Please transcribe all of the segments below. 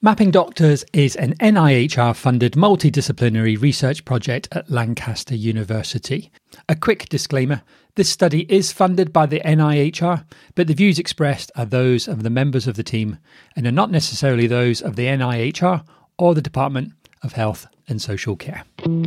Mapping Doctors is an NIHR-funded multidisciplinary research project at Lancaster University. A quick disclaimer, this study is funded by the NIHR, but the views expressed are those of the members of the team and are not necessarily those of the NIHR or the Department of Health and Social Care.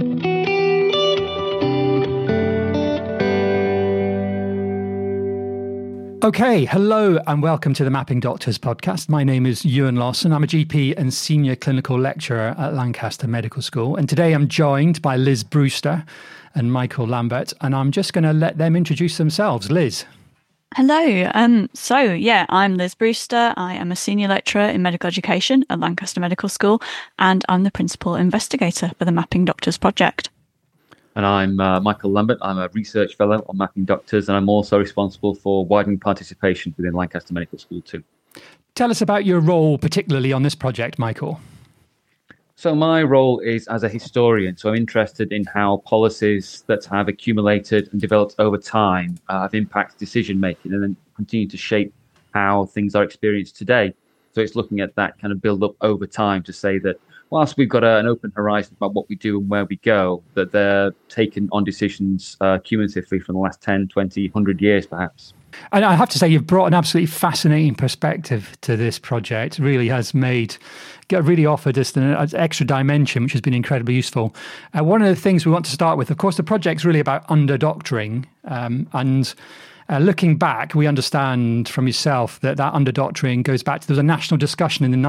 Okay, hello and welcome to the Mapping Doctors podcast. My name is Ewan Lawson. I'm a GP and senior clinical lecturer at Lancaster Medical School. And today I'm joined by Liz Brewster and Michael Lambert. And I'm just going to let them introduce themselves. Liz. Hello. I'm Liz Brewster. I am a senior lecturer in medical education at Lancaster Medical School, and I'm the principal investigator for the Mapping Doctors project. And I'm Michael Lambert. I'm a research fellow on Mapping Doctors, and I'm also responsible for widening participation within Lancaster Medical School too. Tell us about your role, particularly on this project, Michael. So my role is as a historian. So I'm interested in how policies that have accumulated and developed over time have impacted decision making and then continue to shape how things are experienced today. So it's looking at that kind of build up over time to say that whilst we've got an open horizon about what we do and where we go, that they're taken on decisions cumulatively from the last 10, 20, 100 years, perhaps. And I have to say, you've brought an absolutely fascinating perspective to this project. It really has offered us an extra dimension, which has been incredibly useful. One of the things we want to start with, of course, the project's really about underdoctoring. Looking back, we understand from yourself that underdoctoring goes back to, there was a national discussion in the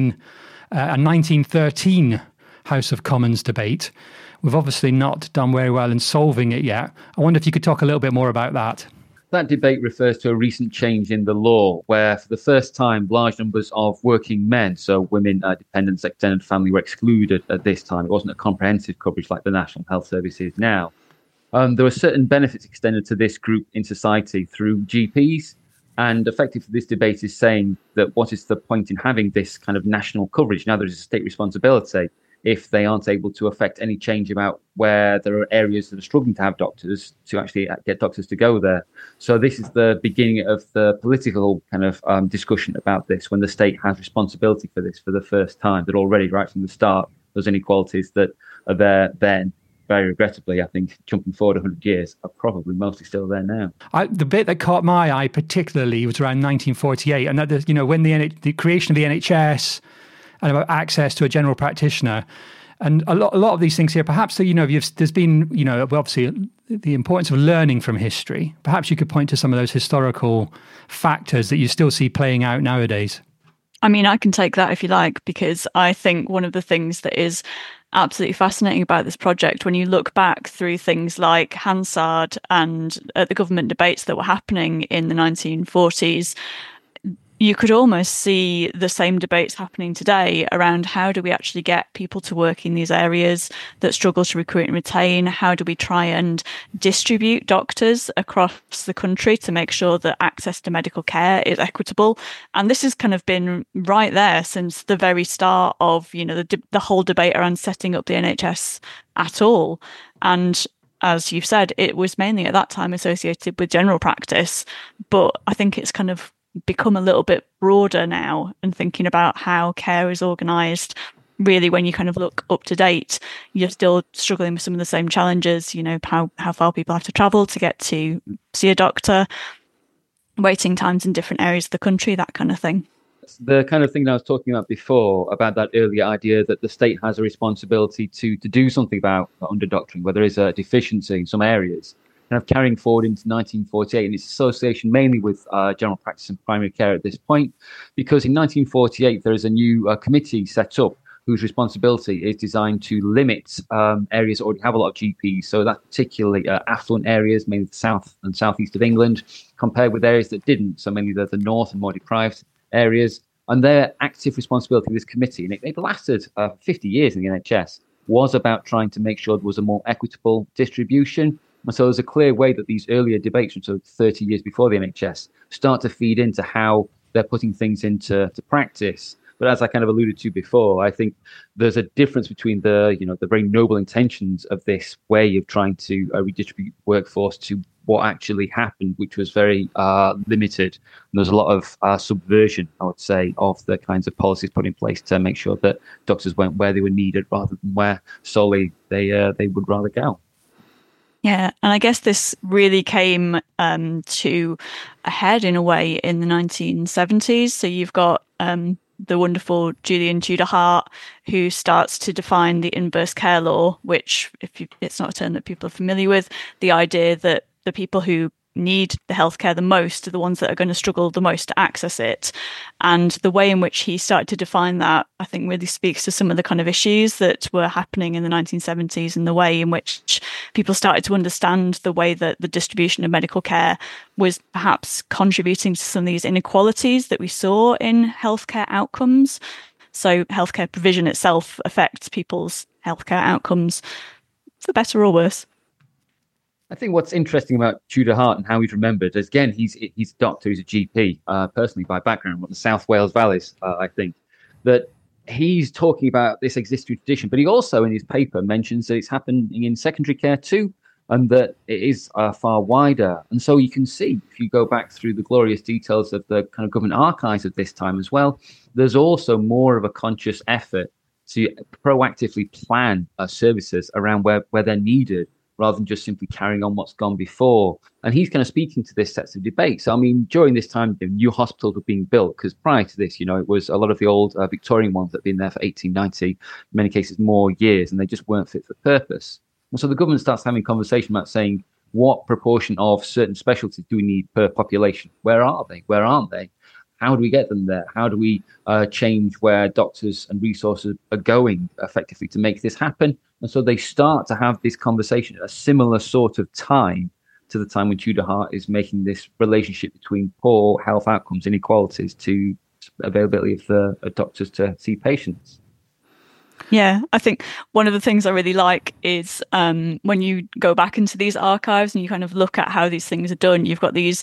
1913 House of Commons debate. We've obviously not done very well in solving it yet. I wonder if you could talk a little bit more about that. That debate refers to a recent change in the law where, for the first time, large numbers of working men, so women, dependents, extended family, were excluded at this time. It wasn't a comprehensive coverage like the National Health Service is now. There were certain benefits extended to this group in society through GPs. And effectively, this debate is saying that what is the point in having this kind of national coverage? Now there is a state responsibility if they aren't able to affect any change about where there are areas that are struggling to have doctors, to actually get doctors to go there. So this is the beginning of the political kind of discussion about this, when the state has responsibility for this for the first time, that already right from the start, those inequalities that are there then, very regrettably, I think, jumping forward 100 years, are probably mostly still there now. The bit that caught my eye particularly was around 1948, and that, when the creation of the NHS and about access to a general practitioner, and a lot of these things here. Perhaps there's been obviously the importance of learning from history. Perhaps you could point to some of those historical factors that you still see playing out nowadays. I mean, I can take that if you like, because I think one of the things that is absolutely fascinating about this project, when you look back through things like Hansard and the government debates that were happening in the 1940s, you could almost see the same debates happening today around how do we actually get people to work in these areas that struggle to recruit and retain? How do we try and distribute doctors across the country to make sure that access to medical care is equitable? And this has kind of been right there since the very start of, the whole debate around setting up the NHS at all. And as you've said, it was mainly at that time associated with general practice, but I think it's kind of become a little bit broader now, and thinking about how care is organised. Really, when you kind of look up to date, you're still struggling with some of the same challenges, how far people have to travel to get to see a doctor, waiting times in different areas of the country, that kind of thing. The kind of thing that I was talking about before, about that earlier idea that the state has a responsibility to do something about underdoctoring, where there is a deficiency in some areas, kind of carrying forward into 1948 and its association mainly with general practice and primary care at this point, because in 1948 there is a new committee set up whose responsibility is designed to limit areas that already have a lot of GPs. So that's particularly affluent areas, mainly the south and southeast of England, compared with areas that didn't, so mainly the north and more deprived areas. And their active responsibility of this committee, and it lasted 50 years in the NHS, was about trying to make sure there was a more equitable distribution. And so there's a clear way that these earlier debates, so 30 years before the NHS, start to feed into how they're putting things into practice. But as I kind of alluded to before, I think there's a difference between the very noble intentions of this way of trying to redistribute workforce to what actually happened, which was very limited. And there was a lot of subversion, I would say, of the kinds of policies put in place to make sure that doctors went where they were needed rather than where solely they would rather go. Yeah, and I guess this really came to a head in a way in the 1970s. So you've got the wonderful Julian Tudor Hart, who starts to define the inverse care law, which, it's not a term that people are familiar with, the idea that the people who need the healthcare the most are the ones that are going to struggle the most to access it. And the way in which he started to define that, I think, really speaks to some of the kind of issues that were happening in the 1970s, and the way in which people started to understand the way that the distribution of medical care was perhaps contributing to some of these inequalities that we saw in healthcare outcomes. So healthcare provision itself affects people's healthcare outcomes for better or worse. I think what's interesting about Tudor Hart and how he's remembered is, again, he's a doctor, he's a GP, personally by background, from the South Wales Valleys, I think, that he's talking about this existing tradition, but he also in his paper mentions that it's happening in secondary care too, and that it is far wider. And so you can see, if you go back through the glorious details of the kind of government archives at this time as well, there's also more of a conscious effort to proactively plan services around where they're needed, rather than just simply carrying on what's gone before. And he's kind of speaking to this sets of debate. So, I mean, during this time, new hospitals were being built, because prior to this, it was a lot of the old Victorian ones that had been there for 18, 90, in many cases more years, and they just weren't fit for purpose. And so the government starts having a conversation about saying, what proportion of certain specialties do we need per population? Where are they? Where aren't they? How do we get them there? How do we change where doctors and resources are going effectively to make this happen? And so they start to have this conversation at a similar sort of time to the time when Tudor Hart is making this relationship between poor health outcomes, inequalities, to availability of the doctors to see patients. Yeah, I think one of the things I really like is when you go back into these archives and you kind of look at how these things are done, you've got these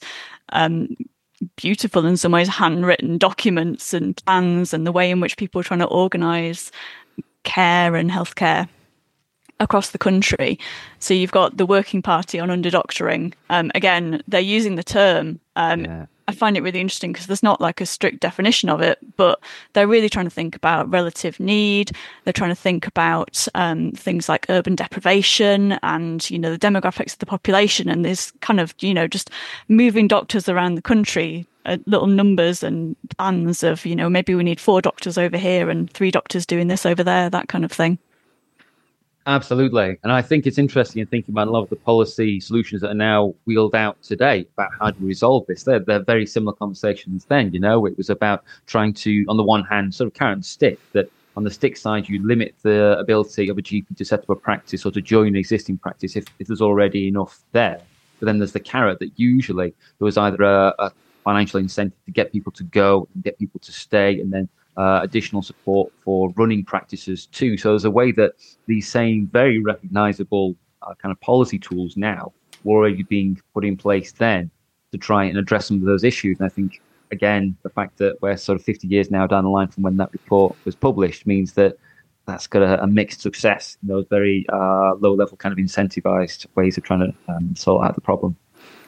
beautiful, in some ways, handwritten documents and plans, and the way in which people are trying to organise care and healthcare across the country. So you've got the Working Party on underdoctoring. Again, they're using the term. I find it really interesting because there's not like a strict definition of it, but they're really trying to think about relative need. They're trying to think about things like urban deprivation and, the demographics of the population, and this kind of, just moving doctors around the country, little numbers and plans of, maybe we need 4 doctors over here and 3 doctors doing this over there, that kind of thing. Absolutely. And I think it's interesting in thinking about a lot of the policy solutions that are now wheeled out today about how to resolve this. They're very similar conversations then, It was about trying to, on the one hand, sort of carrot and stick, that on the stick side, you limit the ability of a GP to set up a practice or to join an existing practice if there's already enough there. But then there's the carrot that usually there was either a financial incentive to get people to go and get people to stay, and then additional support for running practices too. So there's a way that these same very recognizable kind of policy tools now were already being put in place then to try and address some of those issues. And I think, again, the fact that we're sort of 50 years now down the line from when that report was published means that that's got a mixed success in those very low-level kind of incentivized ways of trying to sort out the problem.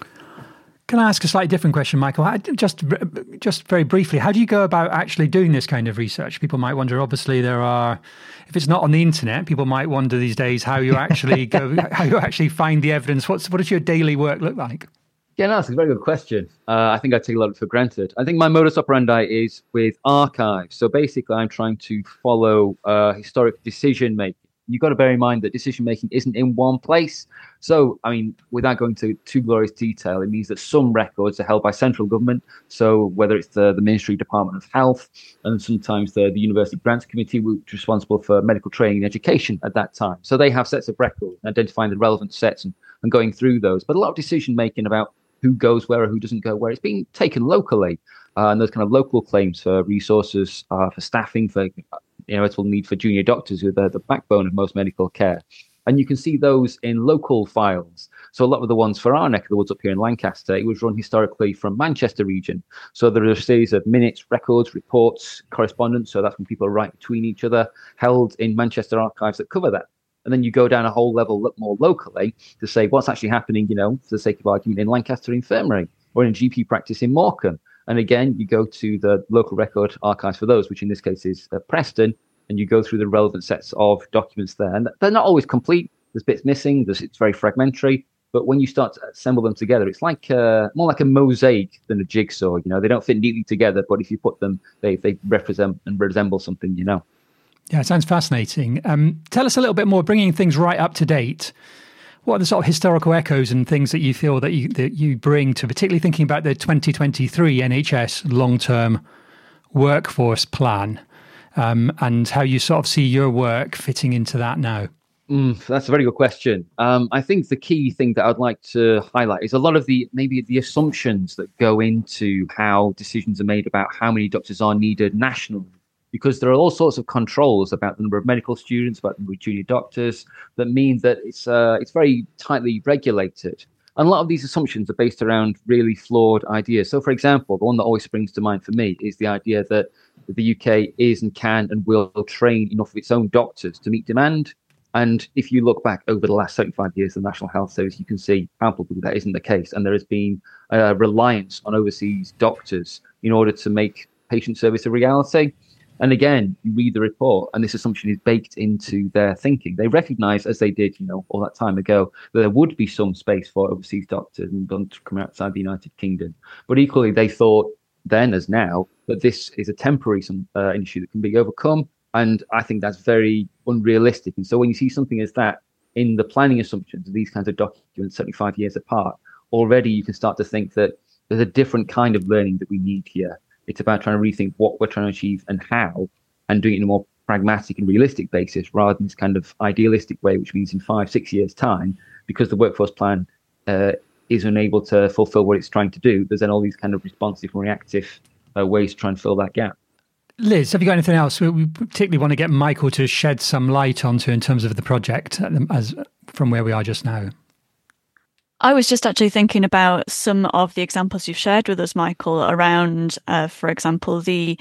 Can I ask a slightly different question, Michael? Just very briefly, how do you go about actually doing this kind of research? People might wonder, obviously, if it's not on the internet, people might wonder these days how you actually how you actually find the evidence. What does your daily work look like? Yeah, no, that's a very good question. I think I take a lot of it for granted. I think my modus operandi is with archives. So basically, I'm trying to follow historic decision making. You've got to bear in mind that decision making isn't in one place. So, I mean, without going to too glorious detail, it means that some records are held by central government. So whether it's the Ministry Department of Health, and sometimes the University Grants Committee, which is responsible for medical training and education at that time. So they have sets of records, identifying the relevant sets and going through those. But a lot of decision making about who goes where or who doesn't go where, it's being taken locally. And those kind of local claims for resources, for staffing, for inevitable need for junior doctors, who are the backbone of most medical care. And you can see those in local files. So a lot of the ones for our neck of the woods up here in Lancaster, it was run historically from Manchester region. So there are a series of minutes, records, reports, correspondence. So that's when people write between each other, held in Manchester archives that cover that. And then you go down a whole level more locally to say what's actually happening, for the sake of argument, in Lancaster Infirmary or in GP practice in Morecambe. And again, you go to the local record archives for those, which in this case is Preston, and you go through the relevant sets of documents there. And they're not always complete. There's bits missing. It's very fragmentary. But when you start to assemble them together, it's like more like a mosaic than a jigsaw. They don't fit neatly together, but if you put them, they represent and resemble something. Yeah, it sounds fascinating. Tell us a little bit more, bringing things right up to date. What are the sort of historical echoes and things that you feel that you bring to, particularly thinking about the 2023 NHS long-term workforce plan, and how you sort of see your work fitting into that now? That's a very good question. I think the key thing that I'd like to highlight is a lot of the assumptions that go into how decisions are made about how many doctors are needed nationally, because there are all sorts of controls about the number of medical students, about the number of junior doctors, that mean that it's very tightly regulated. And a lot of these assumptions are based around really flawed ideas. So, for example, the one that always springs to mind for me is the idea that the UK is and can and will train enough of its own doctors to meet demand. And if you look back over the last 75 years of the National Health Service, you can see palpably that isn't the case. And there has been a reliance on overseas doctors in order to make patient service a reality. And again, you read the report, and this assumption is baked into their thinking. They recognize, as they did, all that time ago, that there would be some space for overseas doctors and them to come outside the United Kingdom. But equally, they thought then as now that this is a temporary issue that can be overcome. And I think that's very unrealistic. And so when you see something as that in the planning assumptions of these kinds of documents 75 years apart, already you can start to think that there's a different kind of learning that we need here. It's about trying to rethink what we're trying to achieve and how, and doing it in a more pragmatic and realistic basis rather than this kind of idealistic way, which means in 5-6 years' time, because the workforce plan is unable to fulfill what it's trying to do, there's then all these kind of responsive and reactive ways to try and fill that gap. Liz, have you got anything else we particularly want to get Michael to shed some light onto in terms of the project as from where we are just now? I was just actually thinking about some of the examples you've shared with us, Michael, around, for example, the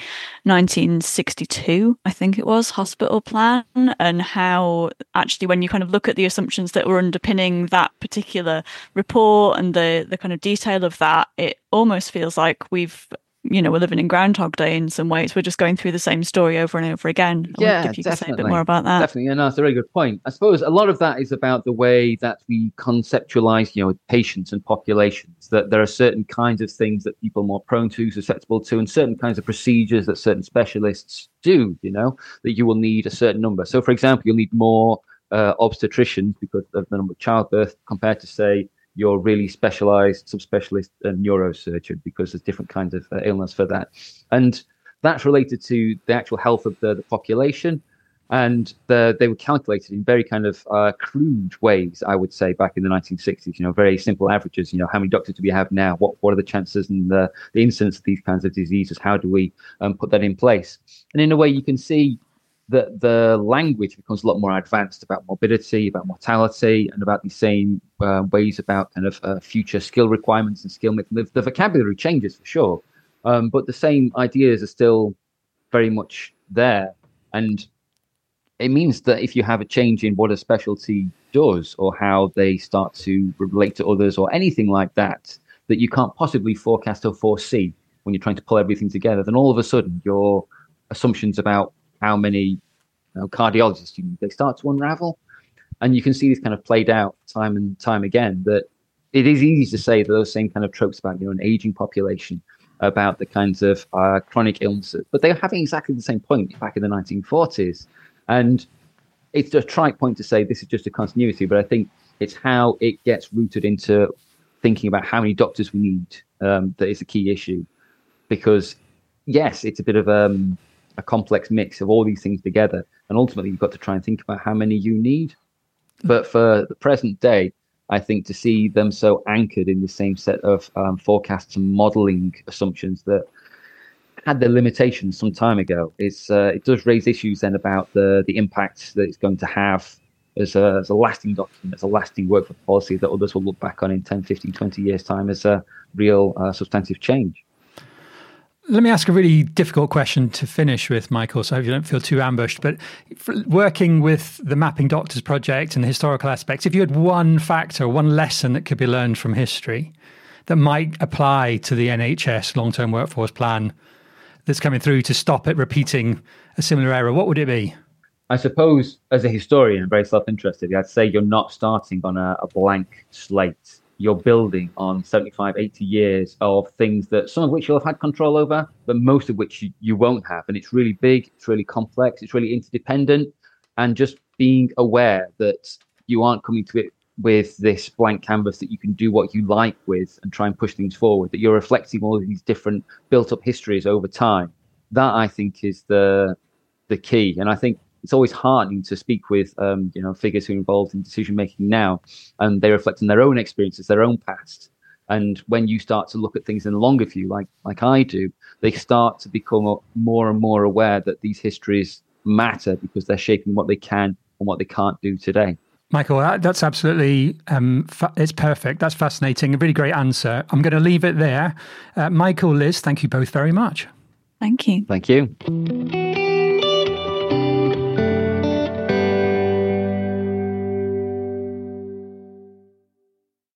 1962, I think it was, hospital plan, and how actually when you kind of look at the assumptions that were underpinning that particular report and the kind of detail of that, it almost feels like we're living in Groundhog Day in some ways. We're just going through the same story over and over again. If you could say a bit more about that. Definitely, and that's a very good point. I suppose a lot of that is about the way that we conceptualize, patients and populations, that there are certain kinds of things that people are more prone to, susceptible to, and certain kinds of procedures that certain specialists do, that you will need a certain number. So, for example, you'll need more obstetricians because of the number of childbirth compared to, say, your really specialized subspecialist neurosurgeon, because there's different kinds of illness for that. And that's related to the actual health of the population. And they were calculated in very kind of crude ways, I would say, back in the 1960s, very simple averages. How many doctors do we have now? What are the chances and the incidence of these kinds of diseases? How do we put that in place? And in a way, you can see that the language becomes a lot more advanced about morbidity, about mortality, and about the same ways about kind of future skill requirements and skill mix. The vocabulary changes for sure, but the same ideas are still very much there. And it means that if you have a change in what a specialty does or how they start to relate to others or anything like that, that you can't possibly forecast or foresee when you're trying to pull everything together, then all of a sudden your assumptions about how many cardiologists you need, they start to unravel. And you can see this kind of played out time and time again, that it is easy to say that those same kind of tropes about an aging population, about the kinds of chronic illnesses, but they're having exactly the same point back in the 1940s. And it's a trite point to say this is just a continuity, but I think it's how it gets rooted into thinking about how many doctors we need that is a key issue. Because yes, it's a bit of a complex mix of all these things together, and ultimately you've got to try and think about how many you need. But for the present day, I think to see them so anchored in the same set of forecasts and modeling assumptions that had their limitations some time ago, it does raise issues then about the impact that it's going to have as a lasting document, as a lasting workforce policy that others will look back on in 10, 15, 20 years' time as a real substantive change. Let me ask a really difficult question to finish with, Michael, so I hope you don't feel too ambushed. But working with the Mapping Doctors project and the historical aspects, if you had one factor, one lesson that could be learned from history that might apply to the NHS long-term workforce plan that's coming through to stop it repeating a similar error, what would it be? I suppose, as a historian, very self-interested, I'd say you're not starting on a blank slate. You're building on 75, 80 years of things that some of which you'll have had control over, but most of which you won't have. And it's really big, it's really complex, it's really interdependent. And just being aware that you aren't coming to it with this blank canvas that you can do what you like with and try and push things forward, that you're reflecting all of these different built-up histories over time. That, I think, is the key. And I think it's always heartening to speak with figures who are involved in decision making now, and they reflect on their own experiences, their own past. And when you start to look at things in the longer view, like I do, they start to become more and more aware that these histories matter because they're shaping what they can and what they can't do today. Michael, that's absolutely, it's perfect. That's fascinating. A really great answer. I'm going to leave it there. Michael, Liz, thank you both very much. Thank you. Thank you.